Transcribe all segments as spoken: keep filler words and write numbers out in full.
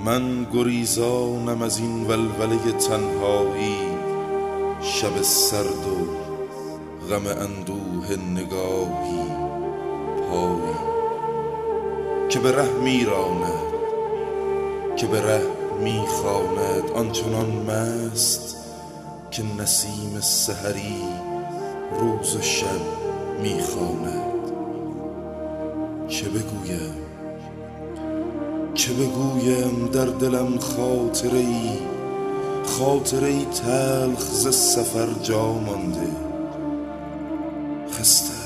من گریزانم از این ولوله تنهایی، شب سرد و غم اندوه نگاهی پایی که به ره میراند، که به ره میخواند، آنچنان مست که نسیم سحری روز و شب میخواند. چه بگویم چه بگویم در دلم خاطره ای، خاطره ای تلخ ز سفر جا مانده. خستم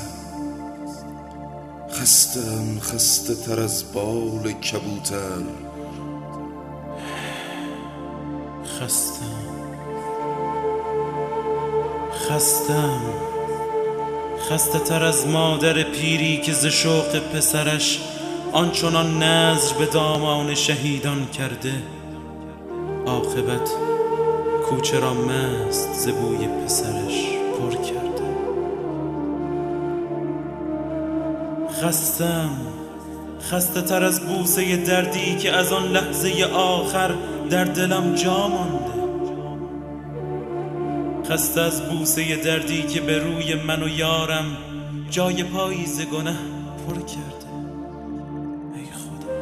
خستم خسته تر از بال کبوتر. خستم خستم خسته تر از مادر پیری که ز شوق پسرش آنچنان نذر به دامان شهیدان کرده، عاقبت کوچه را مست ز بوی پسرش پر کرده. خستم خسته تر از بوسه دردی که از آن لحظه آخر در دلم جا مانده. خسته از بوسه دردی که به روی من و یارم جای پاییز گنه پر کرده. ای خدا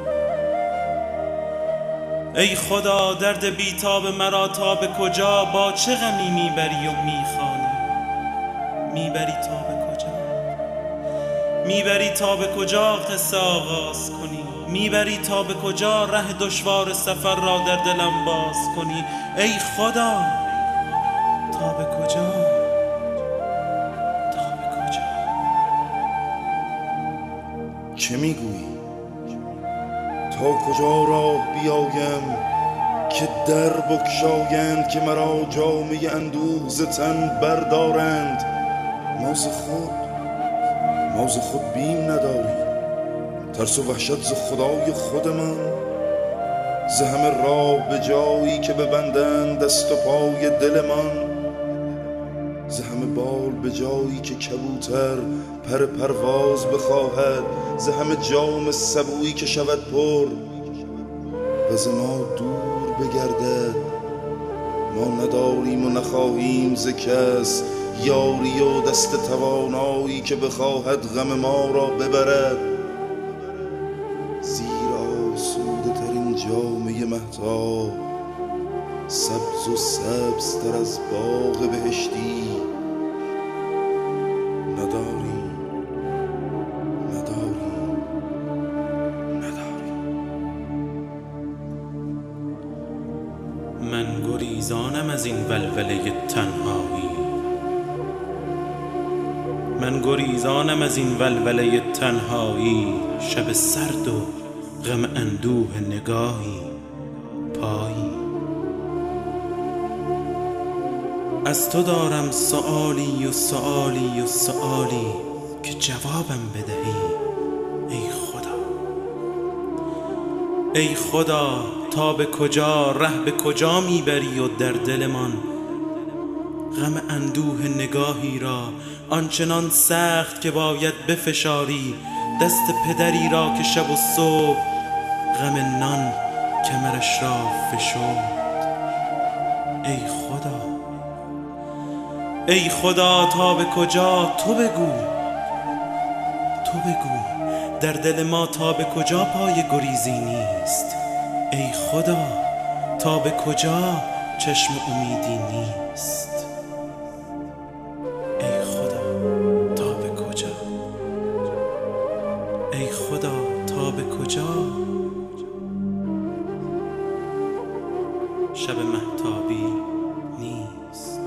ای خدا درد بیتاب مرا تا به کجا، با چه غمی میبری و میخوانی؟ میبری تا به کجا؟ میبری تا به کجا قصه آغاز کنی؟ میبری تا به کجا ره دشوار سفر را در دلم باز کنی؟ ای خدا تا به کجا؟ تا به کجا؟ چه میگویی؟ تا کجا راه بیایم که در بگشایند، که مرا جامه اندوه ز تن بردارند؟ ما ز خود ما ز خود بیم نداریم، ترس و وحشت ز خدای خودمان. ز همه راه به جایی که ببندند دست و پای دلمان، ز همه بال به جایی که کبوتر پر پرواز بخواهد، ز همه جام سبویی که شود پر و ز ما دور بگردد. ما نداریم و نخواهیم ز کس یاری و دست توانایی که بخواهد غم ما را ببرد. زیرا آسوده ترین جامه مهتاب، سبز و سبزتر از باغ بهشتی نداریم نداریم نداریم. من گریزانم از این ولوله تنهایی، من گریزانم از این ولوله تنهایی، شب سرد و غم اندوه نگاهی پایی. از تو دارم سؤالی و سؤالی و سؤالی که جوابم بدهی. ای خدا ای خدا تا به کجا ره به کجا میبری و در دلمان غم اندوه نگاهی را آنچنان سخت که باید بفشاری دست پدری را که شب و صبح غم نان کمرش را فشرد. ای خدا ای خدا تا به کجا؟ تو بگو تو بگو در دل ما تا به کجا پای گریزی نیست؟ ای خدا تا به کجا چشم امیدی نیست؟ ای خدا تا به کجا؟ ای خدا تا به کجا؟ شب مهتابی نیست،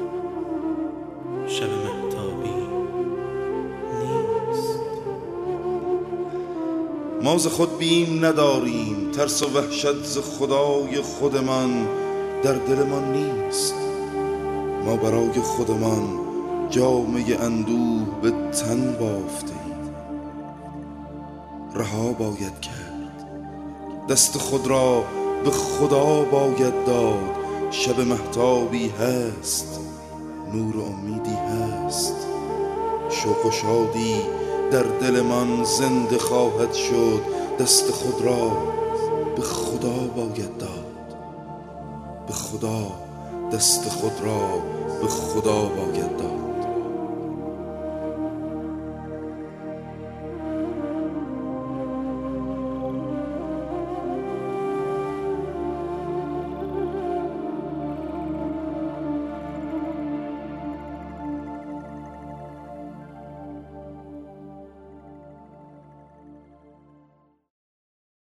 شب مهتابی نیست. ما ز خود بیم نداریم، ترس و وحشت ز خدای خودمان در دلمان نیست. ما برای خودمان جامه اندوه به تن بافتیم، رها باید کرد دست خود را به خدا باید داد. شب مهتابی هست، نور و امیدی هست، شوق و شادی در دل من زنده خواهد شد. دست خود را به خدا باید داد، به خدا دست خود را به خدا باید داد.